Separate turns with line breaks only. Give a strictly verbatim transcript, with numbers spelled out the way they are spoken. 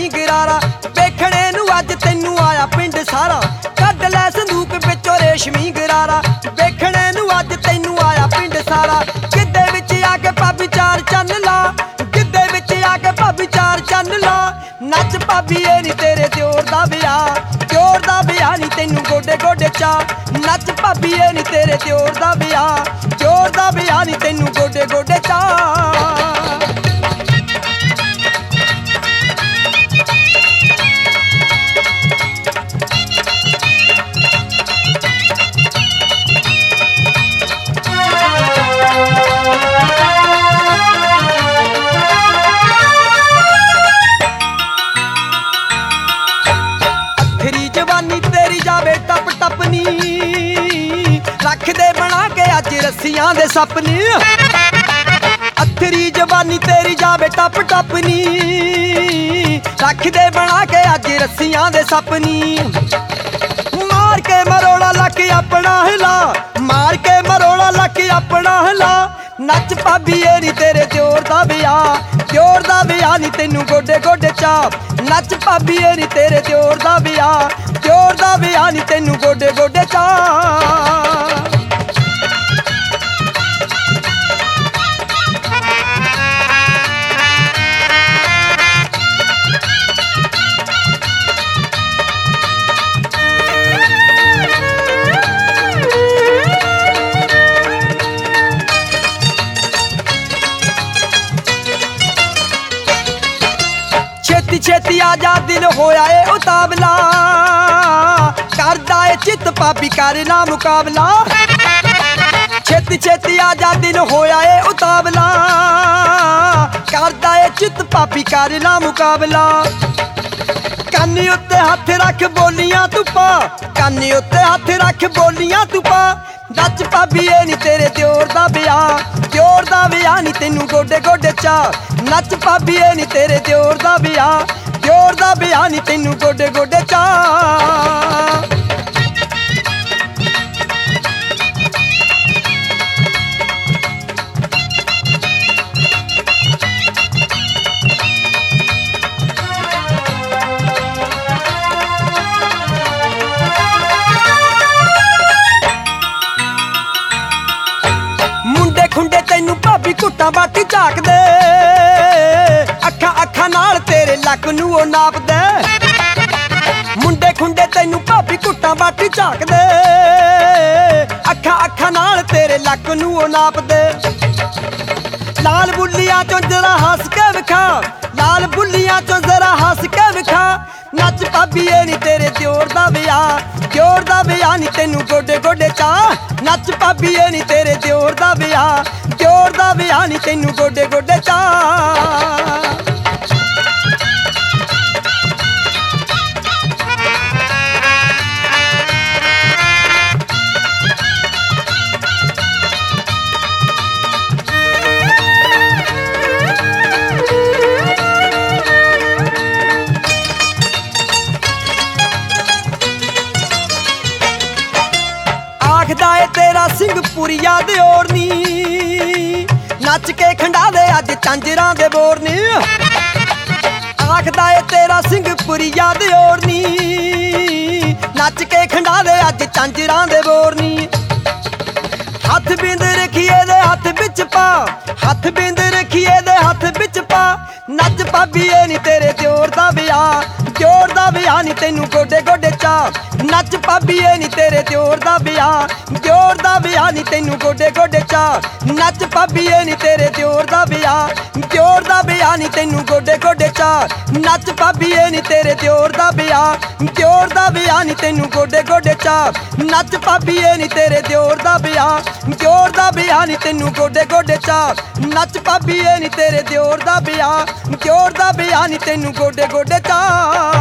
ਰੇਸ਼ਮੀ ਗਰਾਰਾ ਵੇਖਣੇ ਨੂੰ ਅੱਜ ਤੈਨੂੰ ਆਇਆ ਪਿੰਡ ਸਾਰਾ ਕੱਢ ਲੈ ਸੰਦੂਕ ਵਿੱਚੋਂ ਰੇਸ਼ਮੀ ਗਰਾਰਾ ਵੇਖਣੇ ਨੂੰ ਅੱਜ ਤੈਨੂੰ ਆਇਆ ਪਿੰਡ ਸਾਰਾ ਗਿੱਧੇ ਵਿੱਚ ਆ ਕੇ ਭਾਬੀ ਚਾਰ ਚੰਨ ਲਾ ਗਿੱਧੇ ਵਿੱਚ ਆ ਕੇ ਭਾਬੀ ਚਾਰ ਚੰਨ ਲਾ ਨੱਚ ਭਾਬੀ ਏ ਨੀ ਤੇਰੇ ਦਿਓਰ ਦਾ ਵਿਆਹ ਦਿਓਰ ਦਾ ਵਿਆਹ ਨੀ ਤੈਨੂੰ ਗੋਡੇ ਗੋਡੇ ਚਾ ਨੱਚ ਭਾਬੀ ਏ ਨੀ ਤੇਰੇ ਦਿਓਰ ਦਾ ਵਿਆਹ ਦਿਓਰ ਦਾ ਵਿਆਹ ਨੀ ਤੈਨੂੰ ਗੋਡੇ ਗੋਡੇ ਚਾ ਰੱਖਦੇ ਬਣਾ ਕੇ ਅੱਜ ਰੱਸੀਆਂ ਦੇ ਸਪਨੇ ਅੱਥਰੀ ਜਵਾਨੀ ਤੇਰੀ ਜਾਵੇ ਟੱਪ ਟੱਪ ਨੀ ਰੱਖਦੇ ਬਣਾ ਕੇ ਅੱਜ ਰੱਸੀਆਂ ਦੇ ਸਪਨੀ ਮਾਰ ਕੇ ਮਰੋੜਾ ਲੱਕ ਆਪਣਾ ਹਿਲਾ ਮਾਰ ਕੇ ਮਰੋੜਾ ਲੱਕ ਆਪਣਾ ਹਿਲਾ ਨੱਚ ਭਾਬੀ ਏ ਨੀ ਤੇਰੇ ਦਿਓਰ ਦਾ ਵਿਆਹ ਦਿਓਰ ਦਾ ਵਿਆਹ ਨੀ ਤੈਨੂੰ ਗੋਡੇ ਗੋਡੇ ਚਾ ਨੱਚ ਭਾਬੀ ਏ ਨੀ ਤੇਰੇ ਦਿਓਰ ਦਾ ਵਿਆਹ ਦਿਓਰ ਦਾ ਵਿਆਹ ਨੀ ਤੈਨੂੰ ਗੋਡੇ ਗੋਡੇ ਚਾ ਛੇਤੀ ਛੇਤੀ ਆ ਜਾ ਦਿਲ ਹੋਇਆ ਏ ਉਤਾਵਲਾ ਕਰਦਾ ਏ ਚਿੱਤ ਭਾਬੀ ਕਰ ਨਾ ਮੁਕਾਬਲਾ ਛੇਤੀ ਛੇਤੀ ਆ ਜਾ ਦਿਲ ਹੋਇਆ ਏ ਉਤਾਵਲਾ ਕਰਦਾ ਏ ਚਿੱਤ ਭਾਬੀ ਕਰ ਨਾ ਮੁਕਾਬਲਾ ਕੰਨ ਉੱਤੇ ਹੱਥ ਰੱਖ ਬੋਲੀਆਂ ਤੂੰ ਪਾ ਕੰਨ ਉੱਤੇ ਹੱਥ ਰੱਖ ਬੋਲੀਆਂ ਤੂੰ ਪਾ ਨੱਚ ਭਾਬੀ ਏ ਨੀ ਤੇਰੇ ਦਿਓਰ ਦਾ ਵਿਆਹ ਦਿਓਰ ਦਾ ਵਿਆਹ ਨੀ ਤੈਨੂੰ ਗੋਡੇ ਗੋਡੇ ਚਾ ਨੱਚ ਭਾਬੀ ਏ ਨੀ ਤੇਰੇ ਦਿਓਰ ਦਾ ਵਿਆਹ ਦਿਓਰ ਦਾ ਵਿਆਹ ਨੀ ਤੈਨੂੰ ਗੋਡੇ ਗੋਡੇ ਚਾ ਖੁੰਡੇ ਤੈਨੂੰ ਭਾਬੀ ਘੁੱਟਾਂ ਬਾਟੀ ਝਾਕਦੇ ਅੱਖਾਂ ਅੱਖਾਂ ਨਾਲ ਤੇਰੇ ਲੱਕ ਨੂੰ ਉਹ ਨਾਪਦੇ ਮੁੰਡੇ ਖੁੰਡੇ ਤੈਨੂੰ ਭਾਬੀ ਘੁੱਟਾਂ ਬਾਟੀ ਝਾਕਦੇ ਅੱਖਾਂ ਅੱਖਾਂ ਨਾਲ ਤੇਰੇ ਲੱਕ ਨੂੰ ਉਹ ਨਾਪਦੇ ਲਾਲ ਬੁੱਲੀਆਂ ਚੋਂ ਜ਼ਰਾ ਹੱਸ ਕੇ ਵਿਖਾ ਲਾਲ ਬੁੱਲੀਆਂ ਚੋਂ ਜ਼ਰਾ ਹੱਸ ਕੇ ਵਿਖਾ ਨੱਚ ਭਾਬੀ ਏ ਨੀ ਤੇਰੇ ਦਿਓਰ ਦਾ ਵਿਆਹ ਦਿਓਰ ਦਾ ਵਿਆਹ ਨੀ ਤੈਨੂੰ ਗੋਡੇ ਗੋਡੇ ਚਾ ਨੱਚ ਭਾਬੀ ਏ ਨੀ ਤੇਰੇ ਦਿਓਰ ਦਾ ਵਿਆਹ ਦਿਓਰ ਦਾ ਵਿਆਹ ਨੀ ਤੈਨੂੰ ਗੋਡੇ ਗੋਡੇ ਚਾ ਆਖਦਾ ਏ ਤੇਰਾ ਸਿੰਘਪੁਰੀਆ ਦਿਓਰ ਨੀ ਨੱਚ ਕੇ ਖੰਡਾ ਦੇ ਅੱਜ ਚਾਂਜਰਾਂ ਦੇ ਬੋਰ ਨੀ ਆਖਦਾ ਏ ਤੇਰਾ ਸਿੰਘਪੁਰੀਆ ਦਿਓਰ ਨੀ ਨੱਚ ਕੇ ਖੰਡਾ ਦੇ ਅੱਜ ਚਾਂਜਰਾਂ ਦੇ ਬੋਰ ਨੀ ਹੱਥ ਬਿੰਦ ਰੱਖੀਏ ਦੇ ਹੱਥ ਵਿੱਚ ਪਾ ਹੱਥ ਬਿੰਦ ਰੱਖੀਏ ਦੇ ਹੱਥ ਵਿੱਚ ਪਾ ਨੱਚ ਭਾਬੀ ਏ ਨੀ ਤੇਰੇ ਦਿਓਰ ਦਾ ਵਿਆਹ ਦਿਓਰ ਦਾ ਵਿਆਹ ਨੀ ਤੈਨੂੰ ਗੋਡੇ ਗੋਡੇ ਚਾ ਨੱਚ ਭਾਬੀ ਏ ਨੀ ਤੇਰੇ ਦਿਓਰ ਦਾ ਵਿਆਹ ਦਿਓਰ ਦਾ ਵਿਆਹ ਨੀ ਤੈਨੂੰ ਗੋਡੇ ਗੋਡੇ ਚਾ ਨੱਚ ਭਾਬੀ ਏ ਨੀ ਤੇਰੇ ਦਿਓਰ ਦਾ ਵਿਆਹ ਦਿਓਰ ਦਾ ਵਿਆਹ ਨੀ ਤੈਨੂੰ ਗੋਡੇ ਗੋਡੇ ਚਾ ਨੱਚ ਭਾਬੀ ਏ ਨੀ ਤੇਰੇ ਦਿਓਰ ਦਾ ਵਿਆਹ ਦਿਓਰ ਦਾ ਵਿਆਹ ਨੀ ਤੈਨੂੰ ਗੋਡੇ ਗੋਡੇ ਚਾ ਨੱਚ ਭਾਬੀ ਏ ਨੀ ਤੇਰੇ ਦਿਓਰ ਦਾ ਵਿਆਹ ਦਿਓਰ ਦਾ ਵਿਆਹ ਨੀ ਤੈਨੂੰ ਗੋਡੇ ਗੋਡੇ ਚਾ ਨੱਚ ਭਾਬੀ ਏ ਨੀ ਤੇਰੇ ਦਿਓਰ ਦਾ ਵਿਆਹ ਦਿਓਰ ਦਾ ਵਿਆਹ ਨੀ ਤੈਨੂੰ ਗੋਡੇ ਗੋਡੇ ਚਾ